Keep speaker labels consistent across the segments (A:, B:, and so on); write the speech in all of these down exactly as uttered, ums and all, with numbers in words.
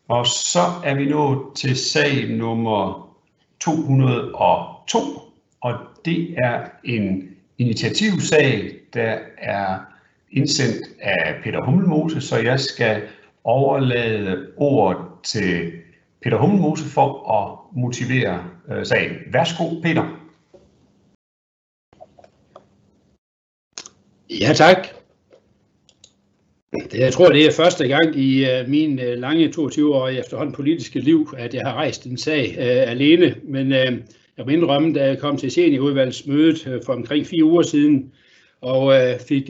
A: Og så er vi nået til sag nummer to hundrede og to, og det er en initiativsag, der er indsendt af Peter Hummelmose, så jeg skal overlade ordet til Peter Hummelmose for at motivere øh, sagen. Værsgo, Peter.
B: Ja, tak. Jeg tror, det er første gang i uh, min uh, lange toogtyve-årige efterhånden politiske liv, at jeg har rejst en sag uh, alene. Men uh, jeg må indrømme, da jeg kom til seniorudvalgsmødet uh, for omkring fire uger siden, og uh, fik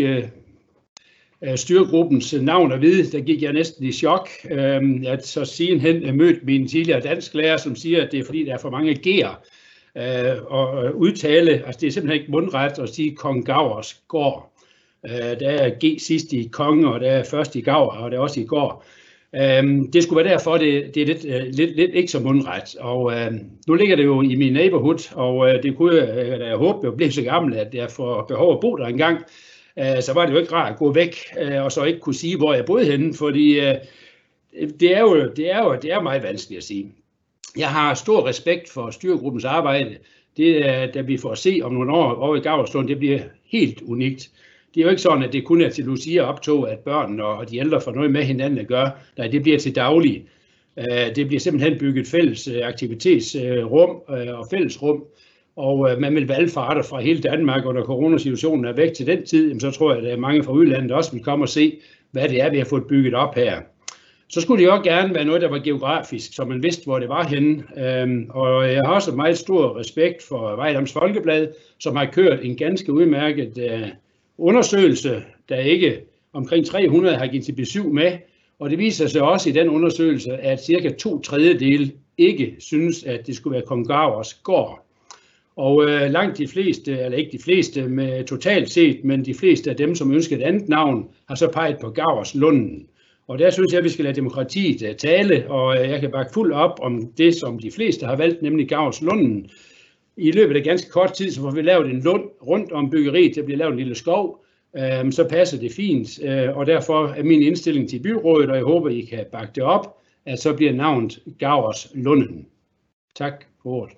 B: uh, styregruppens navn at vide, der gik jeg næsten i chok. Uh, jeg så sidenhen mødte min tidligere dansklærer, som siger, at det er fordi, der er for mange G'er. Uh, og udtale, altså det er simpelthen ikke mundret at sige Kong Gavrs gård. Uh, der er G sidst i konge, og der er først i Gavr, og der er også i går. Uh, det skulle være derfor, det, det er lidt, uh, lidt, lidt ikke så mundret. Og uh, nu ligger det jo i min neighborhood, og uh, det kunne jeg, uh, jeg håbe, jeg blev så gammel, at jeg får behov at bo der engang. Uh, så var det jo ikke rart at gå væk, uh, og så ikke kunne sige, hvor jeg boede henne, fordi uh, det, er jo, det, er jo, det er meget vanskeligt at sige. Jeg har stor respekt for styregruppens arbejde. Det er, da vi får se om nogle år over i Gavlslund, det bliver helt unikt. Det er jo ikke sådan, at det kun er til Lucia optog, at børnene og de ældre får noget med hinanden at gøre. Nej, det bliver til daglig. Det bliver simpelthen bygget fælles aktivitetsrum og fællesrum. Og man vil valgfarte fra hele Danmark, og når coronasituationen er væk til den tid, så tror jeg, at mange fra udlandet også vil komme og se, hvad det er, vi har fået bygget op her. Så skulle det jo også gerne være noget, der var geografisk, så man vidste, hvor det var henne. Og jeg har også meget stor respekt for Vejdams Folkeblad, som har kørt en ganske udmærket undersøgelse, der ikke omkring tre hundrede har givet til besøg med. Og det viser sig også i den undersøgelse, at cirka to tredjedele ikke synes, at det skulle være Kong Gavrs gård. Og øh, langt de fleste, eller ikke de fleste med totalt set, men de fleste af dem, som ønsker et andet navn, har så peget på Gavrslunden. Og der synes jeg, at vi skal lade demokratiet tale, og jeg kan bakke fuldt op om det, som de fleste har valgt, nemlig Gavrslunden. I løbet af ganske kort tid, så får vi lavet en lund rundt om byggeriet, der bliver lavet en lille skov, så passer det fint, og derfor er min indstilling til byrådet, og jeg håber, I kan bakke det op, at så bliver navnet Gavrslunden. Tak for ordet.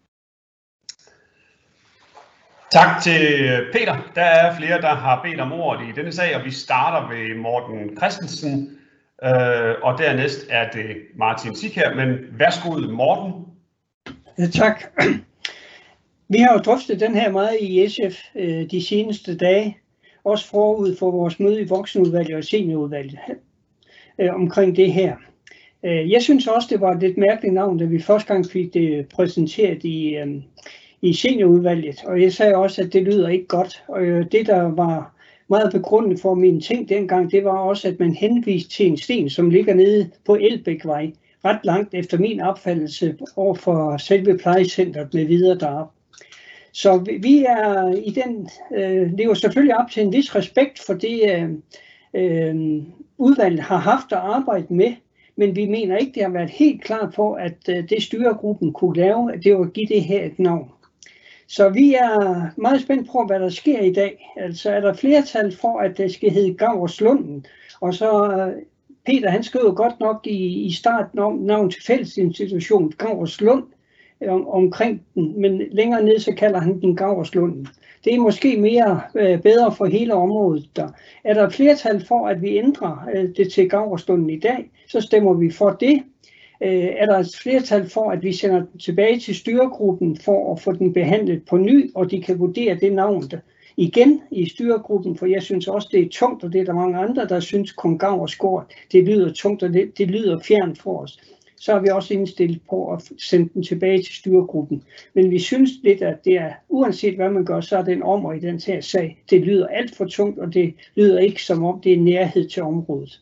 A: Tak til Peter. Der er flere, der har bedt om ordet i denne sag, og vi starter ved Morten Christensen, og dernæst er det Martin Sikher, men værsgo Morten.
C: Ja, tak. Vi har jo drøftet den her meget i S F øh, de seneste dage, også forud for vores møde i voksenudvalget og seniorudvalget øh, omkring det her. Øh, jeg synes også, det var et lidt mærkeligt navn, da vi første gang fik det præsenteret i, øh, i seniorudvalget, og jeg sagde også, at det lyder ikke godt. Og øh, det, der var meget begrundet for mine ting dengang, det var også, at man henviste til en sten, som ligger nede på Elbækvej, ret langt efter min opfattelse over for selve plejecentret med videre deroppe. Så vi er i den, øh, lever selvfølgelig op til en vis respekt for det, øh, øh, udvalget har haft at arbejde med, men vi mener ikke, det har været helt klart for, at øh, det styregruppen kunne lave, at det var at give det her et navn. Så vi er meget spændt på, hvad der sker i dag. Altså er der flertal for, at det skal hedde Gavrslunden, og så øh, Peter han skrev godt nok i, i starten om navn til fællesinstitution Gavslund om, omkring den, men længere ned så kalder han den Gavrslunden. Det er måske mere øh, bedre for hele området der. Er der flertal for, at vi ændrer øh, det til Gavrslunden i dag, så stemmer vi for det. Øh, er der et flertal for, at vi sender den tilbage til styregruppen for at få den behandlet på ny, og de kan vurdere det navn der igen i styregruppen, for jeg synes også, det er tungt, og det er der mange andre, der synes, Kong Gavrs gård, det lyder tungt, og det, det lyder fjernt for os. Så er vi også indstillet på at sende den tilbage til styregruppen. Men vi synes lidt, at det er, uanset hvad man gør, så er det en ommer i den her sag. Det lyder alt for tungt, og det lyder ikke som om, det er nærhed til området.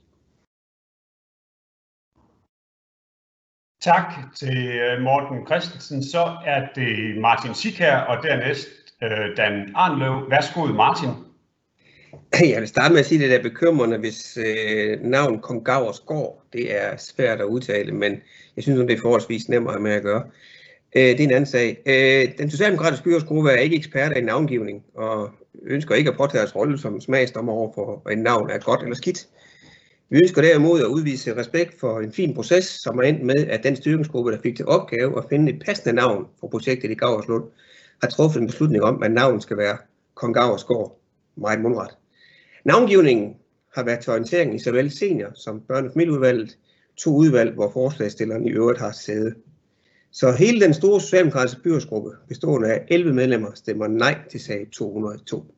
A: Tak til Morten Christensen. Så er det Martin Sikher, og dernæst Dan Arnløv. Værsgo, Martin.
D: Jeg vil starte med at sige, at det er bekymrende, hvis øh, navn Kong Gavrs gård, det er svært at udtale, men jeg synes, at det er forholdsvis nemmere med at gøre. Øh, det er en anden sag. Øh, den socialdemokratiske byrådsgruppe er ikke eksperter i navngivning, og ønsker ikke at påtage deres rolle som smagsdommer over for, en navn er godt eller skidt. Vi ønsker derimod at udvise respekt for en fin proces, som er endt med, at den styringsgruppe, der fik til opgave at finde et passende navn for projektet i Gauerslund, har truffet en beslutning om, at navnet skal være Kong Gauvers Gård. Meget mundret. Navngivningen har været til orientering i såvel senior som børne- og familieudvalget, to udvalg, hvor forslagsstilleren i øvrigt har sæde. Så hele den store socialdemokratiske byrådsgruppe, bestående af elleve medlemmer, stemmer nej til sag to hundrede og to.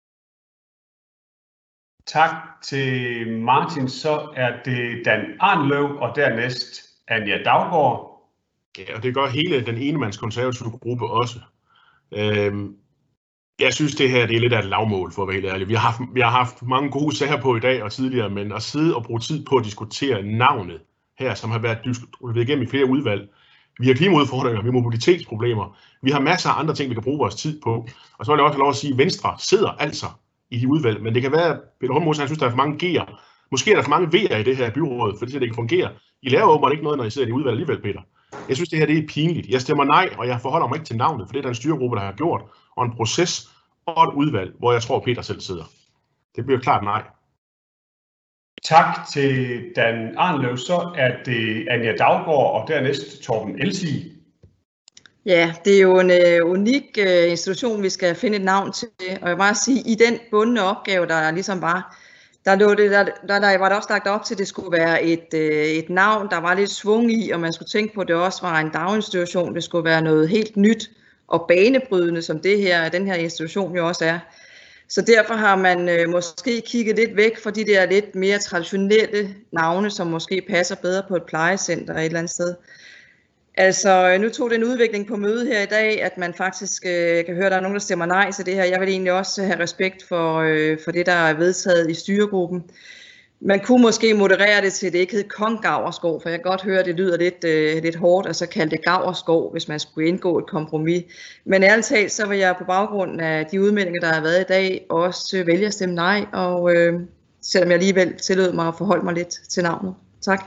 A: Tak til Martin. Så er det Dan Arnløv og dernæst Anja Daugaard.
E: Ja, og det gør hele den enemands konservative gruppe også. Øhm, jeg synes, det her det er lidt af et lavmål, for at være helt ærlig. Vi har, haft, vi har haft mange gode sager på i dag og tidligere, men at sidde og bruge tid på at diskutere navnet her, som har været diskuteret igennem i flere udvalg. Vi har klimaudfordringer, vi har mobilitetsproblemer, vi har masser af andre ting, vi kan bruge vores tid på. Og så vil jeg også have lov at sige, at Venstre sidder altså i de udvalg, men det kan være, at Peter Holmose, han synes, der er for mange G'er. Måske er der for mange V'er i det her byråd, fordi det ikke fungerer. I laver åbenbart ikke noget, når I sidder i de udvalg alligevel, Peter. Jeg synes, det her det er pinligt. Jeg stemmer nej, og jeg forholder mig ikke til navnet, for det er der en styregruppe, der har gjort, og en proces og et udvalg, hvor jeg tror, Peter selv sidder. Det bliver klart nej.
A: Tak til Dan Arnløv. Så er det Anja Daugaard og dernæst Torben Elsig.
F: Ja, det er jo en uh, unik uh, institution, vi skal finde et navn til, og jeg vil bare sige, i den bundne opgave, der ligesom var, der, lå det, der, der, der var det også lagt op til, at det skulle være et, uh, et navn, der var lidt svung i, og man skulle tænke på, at det også var en daginstitution, det skulle være noget helt nyt og banebrydende, som det her, den her institution jo også er. Så derfor har man øh, måske kigget lidt væk fra de der lidt mere traditionelle navne, som måske passer bedre på et plejecenter et eller andet sted. Altså, nu tog den udvikling på mødet her i dag, at man faktisk øh, kan høre, at der er nogen, der stemmer nej til det her. Jeg vil egentlig også have respekt for, øh, for det, der er vedtaget i styregruppen. Man kunne måske moderere det til, at det ikke hed Kong Gauvers Gård, for jeg kan godt høre, at det lyder lidt, øh, lidt hårdt, og så kalde det Gauvers Gård, hvis man skulle indgå et kompromis. Men ærligt talt, så vil jeg på baggrund af de udmeldinger, der har været i dag, også vælge at stemme nej, og øh, selvom jeg alligevel tillod mig at forholde mig lidt til navnet. Tak.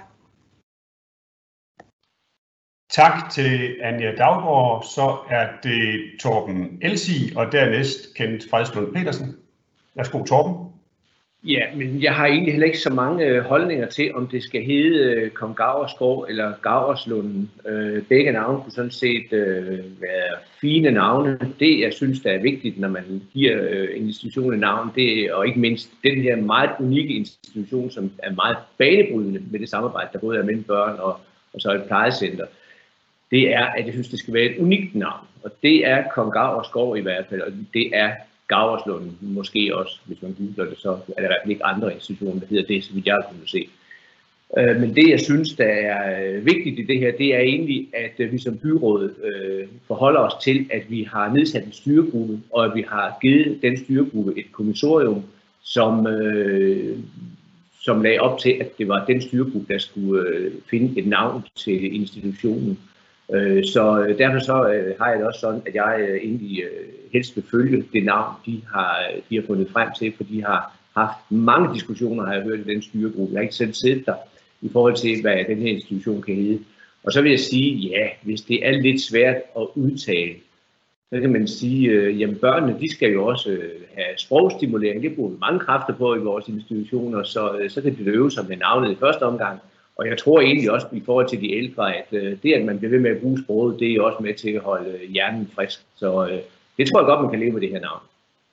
A: Tak til Anja Daugaard. Så er det Torben Elsig og dernæst Kenneth Fredslund Petersen. Værsgo, Torben.
G: Ja, men jeg har egentlig heller ikke så mange holdninger til, om det skal hedde Kong Gauvers Gård eller Gauerslunden. Begge navne kunne sådan set være fine navne. Det, jeg synes, der er vigtigt, når man giver en institution et navn, det er, og ikke mindst den her meget unikke institution, som er meget banebrydende med det samarbejde, der både er mellem børn og, og så et plejecenter, det er, at jeg synes, det skal være et unikt navn. Og det er Kong Gauvers Gård i hvert fald, og det er Gauerslunden, måske også, hvis man googler det, så er der i hvert fald ikke andre institutioner, der hedder det, så vidt jeg kunne se. Men det, jeg synes, der er vigtigt i det her, det er egentlig, at vi som byråd forholder os til, at vi har nedsat en styregruppe, og at vi har givet den styregruppe et kommissorium, som, som lagde op til, at det var den styregruppe, der skulle finde et navn til institutionen. Så derfor så har jeg det også sådan, at jeg egentlig helst vil følge det navn, de har, de har fundet frem til, for de har haft mange diskussioner, har jeg hørt i den styregruppe. Jeg har ikke selv siddet der i forhold til, hvad den her institution kan hedde. Og så vil jeg sige, ja, hvis det er lidt svært at udtale, så kan man sige, jamen børnene, de skal jo også have sprogstimulering. Det bruger vi mange kræfter på i vores institutioner, så, så kan de øve sig med navnet i første omgang. Og jeg tror egentlig også i forhold til de ældre, at det, at man bliver ved med at bruge sproget, det er også med til at holde hjernen frisk. Så det tror jeg godt, man kan leve med det her navn.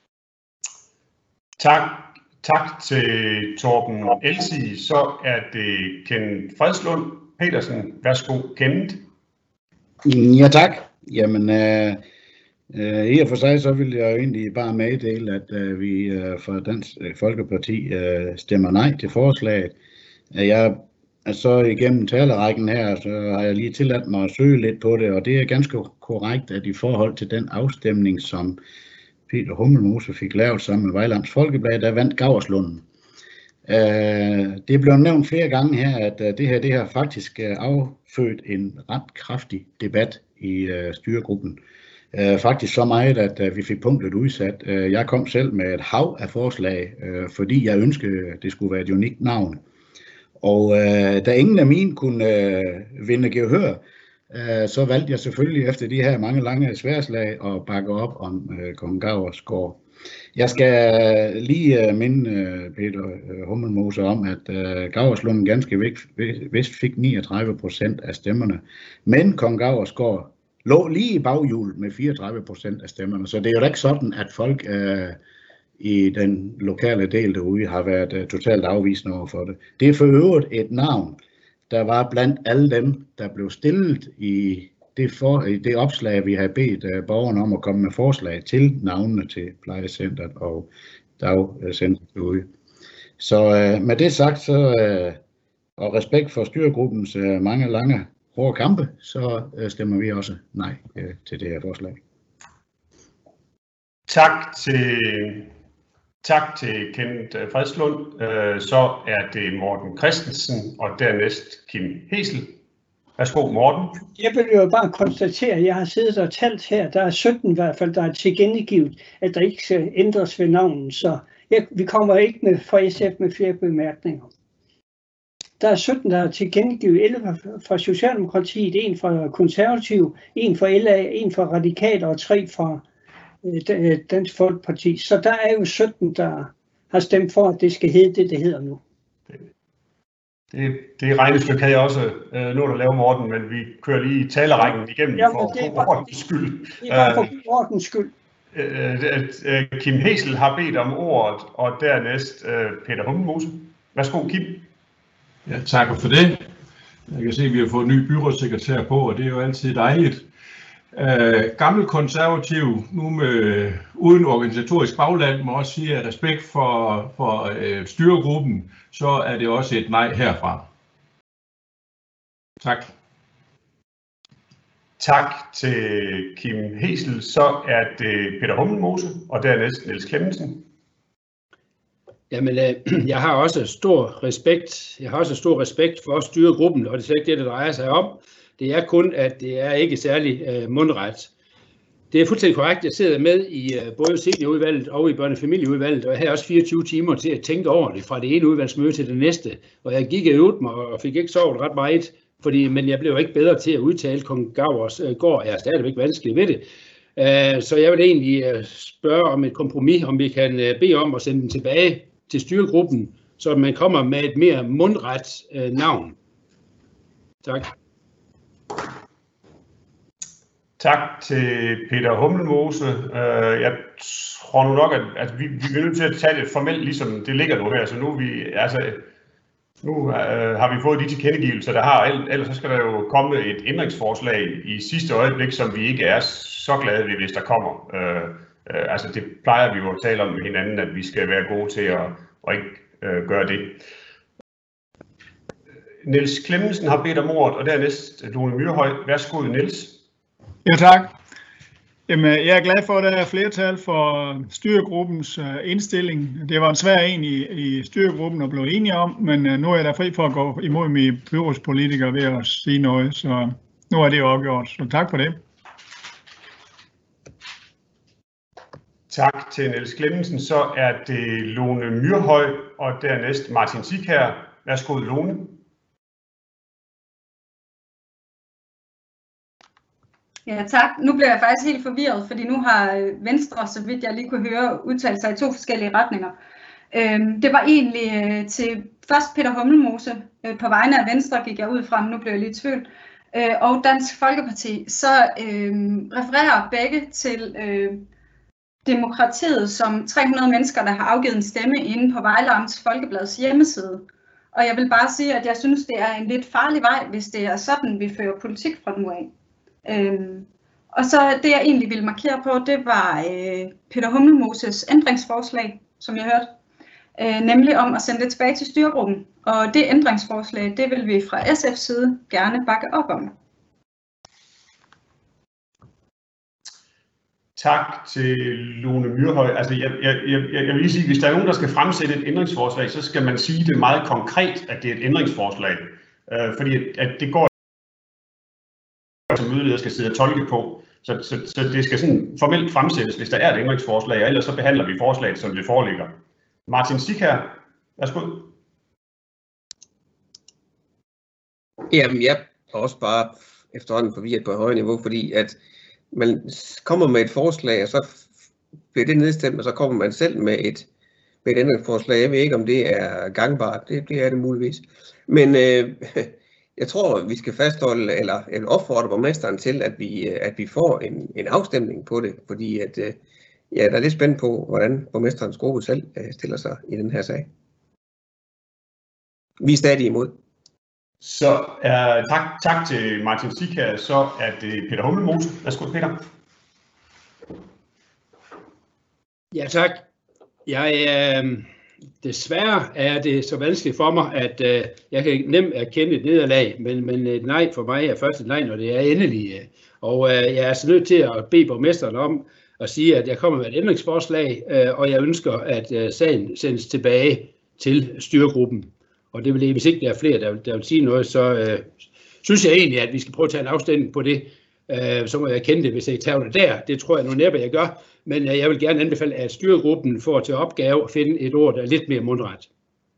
A: Tak. Tak til Torben Elsig. Så er det Kenneth Fredslund Petersen. Værsgo, Kenneth.
H: Ja, tak. Jamen, øh, øh, i og for sig, så vil jeg jo egentlig bare meddele, at øh, vi øh, fra Dansk Folkeparti øh, stemmer nej til forslaget. Jeg Så igennem talerrækken her, så har jeg lige tilladt mig at søge lidt på det, og det er ganske korrekt, at i forhold til den afstemning, som Peter Hummelmose fik lavet sammen med Vejlands Folkeblad, der vandt Gauerslunden. Det er blevet nævnt flere gange her, at det her det har faktisk affødt en ret kraftig debat i styregruppen. Faktisk så meget, at vi fik punktet udsat. Jeg kom selv med et hav af forslag, fordi jeg ønskede, at det skulle være et unikt navn. Og øh, da ingen af mine kunne øh, vinde gehør, øh, så valgte jeg selvfølgelig efter de her mange lange sværslag at bakke op om øh, Kong Gauvers Gård. Jeg skal lige minde Peter Hummelmose om, at Gauerslunden ganske vist fik niogtredive procent af stemmerne, men Kong Gauersgaard lå lige i baghjulet med fireogtredive procent af stemmerne, så det er jo ikke sådan, at folk øh, i den lokale del derude har været øh, totalt afvisende over for det. Det er for øvrigt et navn, der var blandt alle dem, der blev stillet i det, for, i det opslag, vi har bedt øh, borgerne om at komme med forslag til navnene til plejecentret og dagcentret derude. Så øh, med det sagt, så, øh, og respekt for styregruppens øh, mange lange hårde kampe, så øh, stemmer vi også nej øh, til det her forslag.
A: Tak til, tak til Kenneth Fredslund. Øh, så er det Morten Christensen og dernæst Kim Hesel. Værsgo, Morten.
C: Jeg vil jo bare konstatere, at jeg har siddet og talt her. Der er sytten i hvert fald, der er tilkendegivet, at der ikke skal ændres ved navnet. Så jeg, vi kommer ikke med fra S F med flere bemærkninger. Der er sytten, der er tilkendegivet, elleve fra Socialdemokratiet, en fra Konservativ, en fra L A, en fra Radikal og tre fra øh, Dansk Folkeparti. Så der er jo sytten, der har stemt for, at det skal hedde det, det hedder nu.
A: Det, det regnestykke havde jeg også øh, nået at lave, Morten, men vi kører lige talerrækken igennem ja, for, for ordens skyld.
C: Det er for ordens skyld.
A: Øh, øh, Kim Hesel har bedt om ordet, og dernæst øh, Peter Hummelmose. Værsgo, Kim.
I: Ja, tak for det. Jeg kan se, at vi har fået en ny byrådssekretær på, og det er jo altid dejligt. Øh, gammel konservativ, nu med, uden organisatorisk bagland, må også sige, at respekt for, for øh, styregruppen, så er det også et nej herfra. Tak. Tak
A: til Kim Hesel. Så er det Peter Hummelmose, og dernæst Niels Clemmensen.
B: Jamen, øh, jeg har også stor respekt. Jeg har også stor respekt for styregruppen, og det er slet ikke det, det drejer sig om. Det er kun, at det er ikke særlig øh, mundret. Det er fuldstændig korrekt. Jeg sidder med i øh, både seniorudvalget og i børnefamilieudvalget, og jeg havde også fireogtyve timer til at tænke over det fra det ene udvalgsmøde til det næste. Og jeg gik og øvede mig og fik ikke sovet ret meget, fordi, men jeg blev ikke bedre til at udtale Kong Gauersgaard. Jeg er stadigvæk vanskelig ved det. Uh, så jeg vil egentlig uh, spørge om et kompromis, om vi kan uh, bede om at sende den tilbage til styregruppen, så man kommer med et mere mundret uh, navn. Tak.
A: Tak til Peter Hummelmose. Jeg tror nu nok, at altså, vi, vi er nødt til at tage det formelt, ligesom det ligger nu her. Så nu, vi, altså, nu øh, har vi fået de tilkendegivelser, der har. Ellers så skal der jo komme et ændringsforslag i sidste øjeblik, som vi ikke er så glade ved, hvis der kommer. Øh, øh, altså det plejer vi jo at tale om med hinanden, at vi skal være gode til at, at ikke øh, gøre det. Niels Clemmensen har bedt om ordet, og dernæst Lone Myrhøj. Værsgo, Niels.
J: Ja, tak. Jamen, jeg er glad for, at der er flertal for styregruppens indstilling. Det var en svær en i, i styregruppen at blive enige om, men nu er jeg da fri for at gå imod mine byrådspolitikere ved at sige noget, så nu er det jo afgjort. Så tak for det.
A: Tak til Niels Clemmensen. Så er det Lone Myrhøj, og dernæst Martin Sikher. Værsgo, Lone.
K: Ja, tak. Nu bliver jeg faktisk helt forvirret, fordi nu har Venstre, så vidt jeg lige kunne høre, udtalt sig i to forskellige retninger. Det var egentlig til først Peter Hummelmose. På vegne af Venstre gik jeg ud fra, men nu blev jeg lidt i tvivl. Og Dansk Folkeparti. Så øh, refererer begge til øh, demokratiet som tre hundrede mennesker, der har afgivet en stemme inde på Vejle Amts Folkeblads hjemmeside. Og jeg vil bare sige, at jeg synes, det er en lidt farlig vej, hvis det er sådan, vi fører politik fra nu af. Øhm, og så det jeg egentlig ville markere på, det var øh, Peter Hummelmoses ændringsforslag, som jeg hørte, øh, nemlig om at sende det tilbage til styregruppen. Og det ændringsforslag, det vil vi fra S F's side gerne bakke op om.
A: Tak til Lone Myrhøj. Altså, jeg, jeg, jeg, jeg vil lige sige, hvis der er nogen, der skal fremsætte et ændringsforslag, så skal man sige det meget konkret, at det er et ændringsforslag. Øh, fordi at det går som mødeleder skal sidde og tolke på. Så, så, så det skal sådan formelt fremsættes, hvis der er et ændringsforslag, og ellers så behandler vi forslaget, som det foreligger. Martin Sikher, værsgo.
D: Jamen, jeg er også bare efterhånden forvirret på et højere niveau, fordi at man kommer med et forslag, og så bliver det nedstemt, og så kommer man selv med et, med et ændringsforslag. Jeg ved ikke, om det er gangbart. Det, det er det muligvis. Men øh, jeg tror, vi skal fastholde, eller, eller opfordre borgmesteren til, at vi, at vi får en, en afstemning på det, fordi at, øh, ja, der er lidt spændt på, hvordan borgmesterens gruppe selv øh, stiller sig i den her sag. Vi er stadig imod.
A: Så er, tak, tak til Martin Zickher, så er det Peter Hummelmose. Værsgo, Peter.
B: Ja, tak. Jeg, øh, desværre er det så vanskeligt for mig, at øh, jeg kan nemt erkende et nederlag, men, men et nej for mig er først et nej, når det er endeligt. Og øh, jeg er så nødt til at bede borgmesteren om at sige, at jeg kommer med et ændringsforslag, øh, og jeg ønsker, at øh, sagen sendes tilbage til styregruppen. Og det vil, hvis ikke der er flere, der vil, der vil sige noget, så øh, synes jeg egentlig, at vi skal prøve at tage en afstemning på det. Øh, så må jeg kende det, hvis jeg tager det der. Det tror jeg nu næppe, jeg gør. Men øh, jeg vil gerne anbefale, at styregruppen får til opgave at finde et ord, der er lidt mere mundret.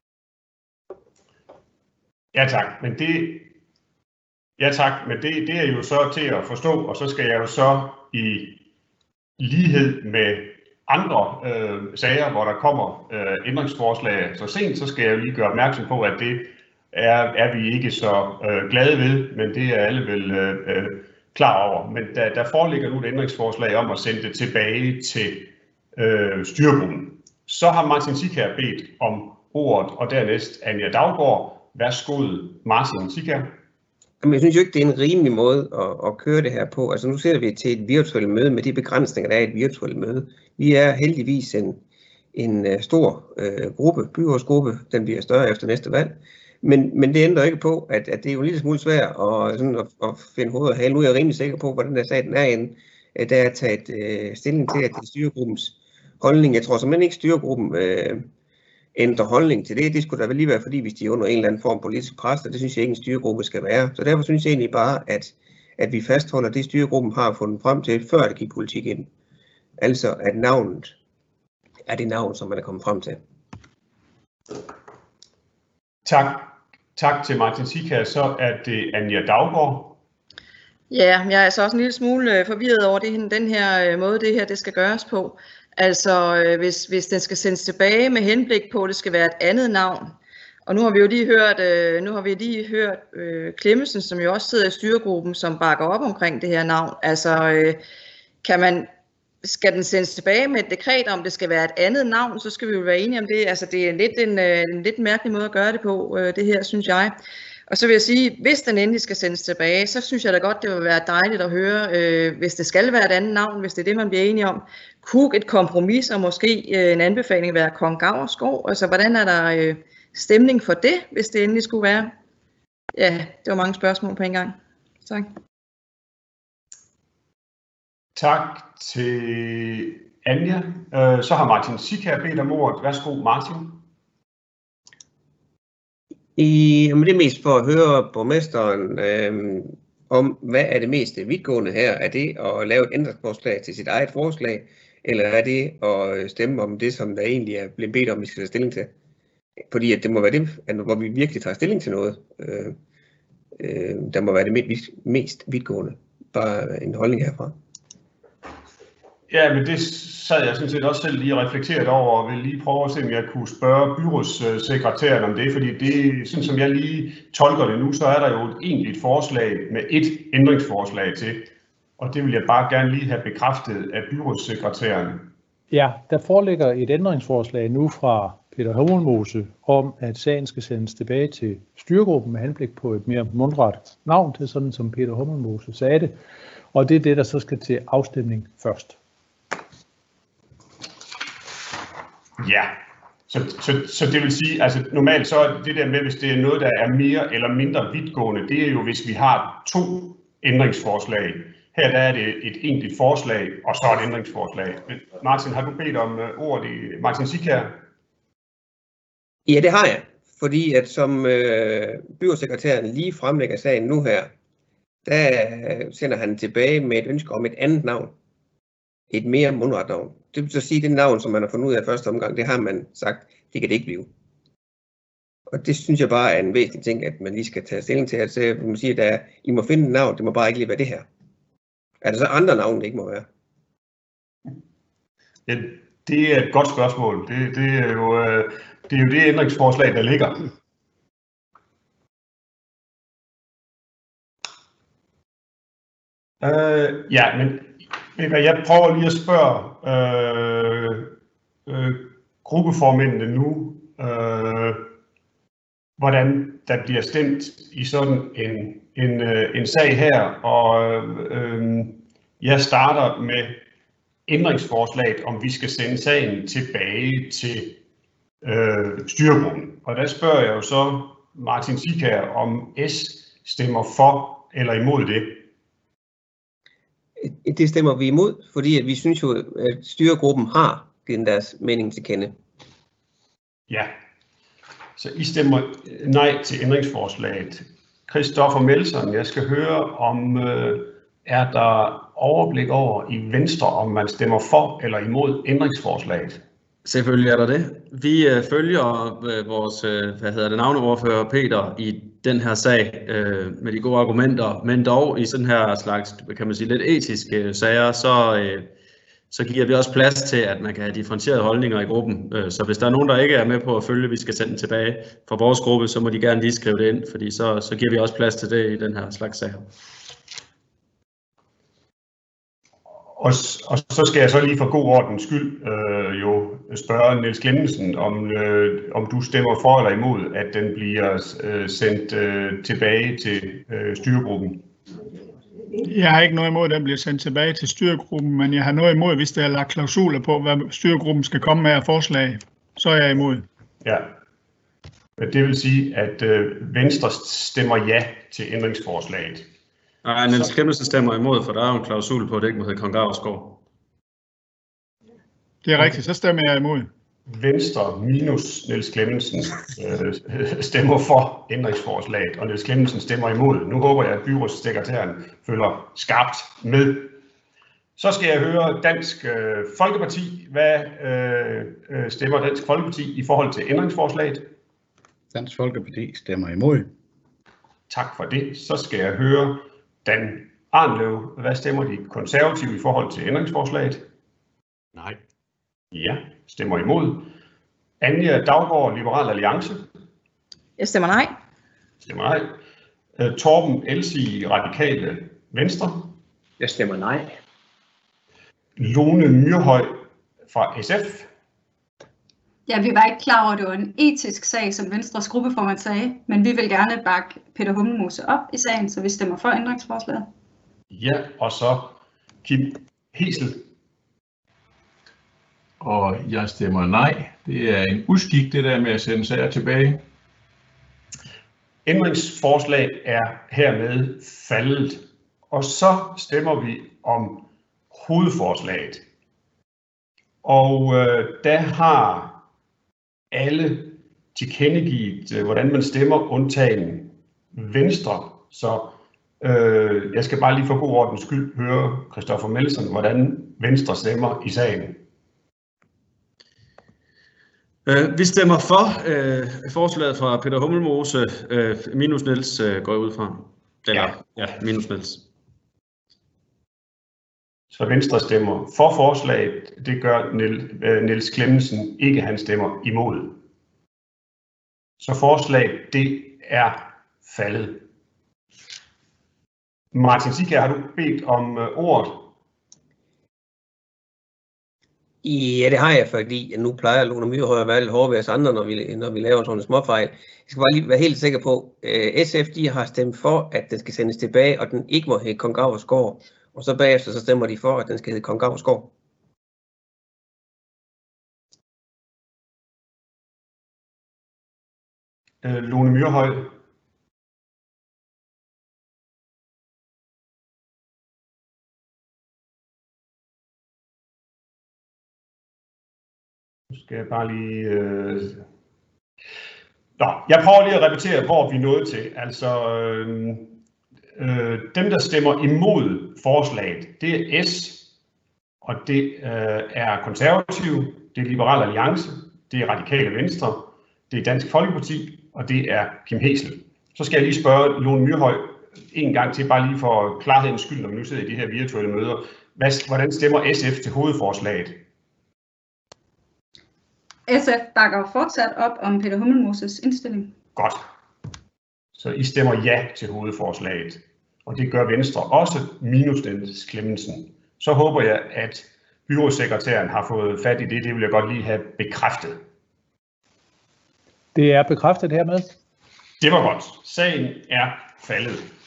A: Ja tak, men det, ja, tak, men det, det er jo så til at forstå, og så skal jeg jo så i lighed med andre øh, sager, hvor der kommer øh, ændringsforslag så sent, så skal jeg jo lige gøre opmærksom på, at det er, er vi ikke så øh, glade ved, men det er alle vel øh, øh, klar over. Men der, der foreligger nu et ændringsforslag om at sende det tilbage til øh, styregruppen. Så har Martin Zickher bedt om ordet, og dernæst Anja Daugaard. Værsgo, Martin Zickher.
D: Men jeg synes jo ikke, det er en rimelig måde at, at køre det her på. Altså nu sidder vi til et virtuelt møde med de begrænsninger, der er i et virtuelt møde. Vi er heldigvis en, en stor øh, gruppe, byrådsgruppe, den bliver større efter næste valg. Men, men det ændrer ikke på, at, at det er jo en lille smule svært at, sådan at, at finde hovedet og hale. Nu er jeg rimelig sikker på, hvordan der sag den er inde. Der er taget øh, stilling til, at det er styregruppens holdning. Jeg tror simpelthen ikke, styregruppen øh, ændrer holdning til det. Det skulle da vel lige være, fordi hvis de er under en eller anden form politisk pres, og det synes jeg ikke, en styregruppe skal være. Så derfor synes jeg egentlig bare, at, at vi fastholder det, styregruppen har fundet frem til, før det gik politik ind. Altså, at navnet er det navn, som man er kommet frem til.
A: Tak. Tak til Martin Zickher. Så er det Anja Daugaard.
F: Ja, jeg er så også en lille smule forvirret over det, den her måde, det her det skal gøres på. Altså, hvis, hvis den skal sendes tilbage med henblik på, at det skal være et andet navn. Og nu har vi jo lige hørt, øh, nu har vi lige hørt øh, Clemmensen, som jo også sidder i styregruppen, som bakker op omkring det her navn. Altså, øh, kan man, skal den sendes tilbage med et dekret om, det skal være et andet navn, så skal vi jo være enige om det. Altså, det er lidt en, en lidt mærkelig måde at gøre det på, øh, det her, synes jeg. Og så vil jeg sige, hvis den endelig skal sendes tilbage, så synes jeg da godt, det vil være dejligt at høre, øh, hvis det skal være et andet navn, hvis det er det, man bliver enige om. Kunne et kompromis og måske øh, en anbefaling være Kong Gauers Gård? Altså, hvordan er der øh, stemning for det, hvis det endelig skulle være? Ja, det var mange spørgsmål på en gang. Tak.
A: Tak til Anja. Øh, så har Martin Zickher bedt om ordet. Værsgo, Martin.
D: I, jamen det er mest for at høre borgmesteren øh, om, hvad er det mest vidtgående her? Er det at lave et ændringsforslag til sit eget forslag, eller er det at stemme om det, som der egentlig er blevet bedt om, vi skal tage stilling til? Fordi at det må være det, hvor vi virkelig tager stilling til noget. Øh, øh, der må være det mest vidtgående. Bare en holdning herfra.
A: Ja, men det sad jeg sådan set også selv lige reflekteret over, og vil lige prøve at se, om jeg kunne spørge byrådssekretæren om det, fordi det, sådan som jeg lige tolker det nu, så er der jo et egentligt forslag med et ændringsforslag til, og det vil jeg bare gerne lige have bekræftet af byrådssekretæren.
L: Ja, der foreligger et ændringsforslag nu fra Peter Hummelmose om, at sagen skal sendes tilbage til styregruppen med henblik på et mere mundret navn, til sådan som Peter Hummelmose sagde det, og det er det, der så skal til afstemning først.
A: Ja, så, så, så det vil sige, altså normalt så er det der med, hvis det er noget, der er mere eller mindre vidtgående, det er jo, hvis vi har to ændringsforslag. Her der er det et egentligt forslag, og så et ændringsforslag. Martin, har du bedt om uh, ordet i Martin Zickher?
D: Ja, det har jeg, fordi at som øh, byrådssekretæren lige fremlægger sagen nu her, der sender han tilbage med et ønske om et andet navn. Et mere mundret navn. Det vil så sige, at det navn, som man har fundet ud af første omgang, det har man sagt, det kan det ikke blive. Og det synes jeg bare er en væsentlig ting, at man lige skal tage stilling til. Altså, man siger, at I må finde et navn, det må bare ikke lige være det her. Er der så andre navne, det ikke må være?
A: Ja, det er et godt spørgsmål. Det, det, er jo, det er jo det ændringsforslag, der ligger. Øh, ja, men jeg prøver lige at spørge øh, øh, gruppeformændene nu, øh, hvordan der bliver stemt i sådan en, en, en sag her, og øh, jeg starter med ændringsforslaget, om vi skal sende sagen tilbage til øh, styregruppen. Og der spørger jeg jo så Martin Sikær, om S stemmer for eller imod det.
D: Det stemmer vi imod, fordi at vi synes jo, at styregruppen har givet deres mening til kende.
A: Ja, så I stemmer nej til ændringsforslaget. Christoffer Melson, jeg skal høre, om øh, er der overblik over i Venstre, om man stemmer for eller imod ændringsforslaget?
M: Selvfølgelig er der det. Vi øh, følger øh, vores øh, hvad hedder det, navneordfører Peter i den her sag øh, med de gode argumenter, men dog i sådan her slags, kan man sige, lidt etiske sager, så, øh, så giver vi også plads til, at man kan have differentierede holdninger i gruppen. Øh, så hvis der er nogen, der ikke er med på at følge, vi skal sende tilbage fra vores gruppe, så må de gerne lige skrive det ind, fordi så, så giver vi også plads til det i den her slags sager.
A: Og, og så skal jeg så lige for god ordens skyld øh, jo spørge Niels Clemmensen, om, øh, om du stemmer for eller imod, at den bliver øh, sendt øh, tilbage til øh, styregruppen.
J: Jeg har ikke noget imod, at den bliver sendt tilbage til styregruppen, men jeg har noget imod, hvis der er lagt klausuler på, hvad styregruppen skal komme med af forslag. Så er jeg imod.
A: Ja, det vil sige, at øh, Venstre stemmer ja til ændringsforslaget.
M: Nej, Niels Clemmensen stemmer imod, for der er jo en klausul på, at det ikke må hedde Kong Gauersgaard.
J: Det er rigtigt, så stemmer jeg imod.
A: Venstre minus Niels Clemmensen øh, stemmer for ændringsforslaget, og Niels Clemmensen stemmer imod. Nu håber jeg, at byrådssekretæren følger skarpt med. Så skal jeg høre Dansk øh, Folkeparti. Hvad øh, stemmer Dansk Folkeparti i forhold til ændringsforslaget?
H: Dansk Folkeparti stemmer imod.
A: Tak for det. Så skal jeg høre Dan Arnlev. Hvad stemmer de konservative i forhold til ændringsforslaget?
E: Nej.
A: Ja, stemmer imod. Anja Daugaard, Liberal Alliance.
F: Jeg stemmer nej.
A: Stemmer nej. Uh, Torben Elsi, Radikale Venstre.
G: Jeg stemmer nej.
A: Lone Myrhøj fra S F.
K: Ja, vi var ikke klar over, at det var en etisk sag, som Venstres gruppeformand sagde, men vi vil gerne bakke Peter Hummelmose op i sagen, så vi stemmer for ændringsforslaget.
A: Ja, og så Kim Hesel.
I: Og jeg stemmer nej. Det er en uskik, det der med at sende sager tilbage.
A: Ændringsforslag er hermed faldet. Og så stemmer vi om hovedforslaget. Og øh, der har alle tilkendegivet, øh, hvordan man stemmer, undtagen Venstre. Så øh, jeg skal bare lige for god ordens skyld høre Christoffer Melson, hvordan Venstre stemmer i sagen.
M: Uh, vi stemmer for uh, forslaget fra Peter Hummelmose, uh, minus Niels uh, går jeg ud fra. Eller, ja. ja, minus Niels.
A: Så Venstre stemmer for forslaget, det gør Niels Clemmensen ikke, han stemmer imod. Så forslaget, det er faldet. Martin Sikær, har du bedt om ordet?
D: Ja, det har jeg, fordi nu plejer Lone Myrhøj at være lidt hårde ved os andre, når vi, når vi laver sådan en småfejl. Jeg skal bare lige være helt sikker på, at S F de har stemt for, at den skal sendes tilbage, og den ikke må hedde Kong Gauersgaard. Og så bagefter så stemmer de for, at den skal hedde Kong Gauersgaard.
A: Øh, Lone Myrhøj. Nu skal jeg bare lige... Øh... Nå, jeg prøver lige at repetere, hvor vi er nået til. Altså... Øh... Øh, dem, der stemmer imod forslaget, det er S, og det øh, er konservative, det er Liberal Alliance, det er Radikale Venstre, det er Dansk Folkeparti, og det er Kim Hesel. Så skal jeg lige spørge Lone Myrhøj en gang til, bare lige for klarhedens skyld, når vi nu sidder i de her virtuelle møder. Hvad, hvordan stemmer S F til hovedforslaget?
K: S F bakker fortsat op om Peter Hummelmoses indstilling.
A: Godt. Så I stemmer ja til hovedforslaget, og det gør Venstre også, minus Dennis Clemmensen. Så håber jeg, at byrådssekretæren har fået fat i det. Det vil jeg godt lige have bekræftet.
L: Det er bekræftet hermed.
A: Det var godt. Sagen er faldet.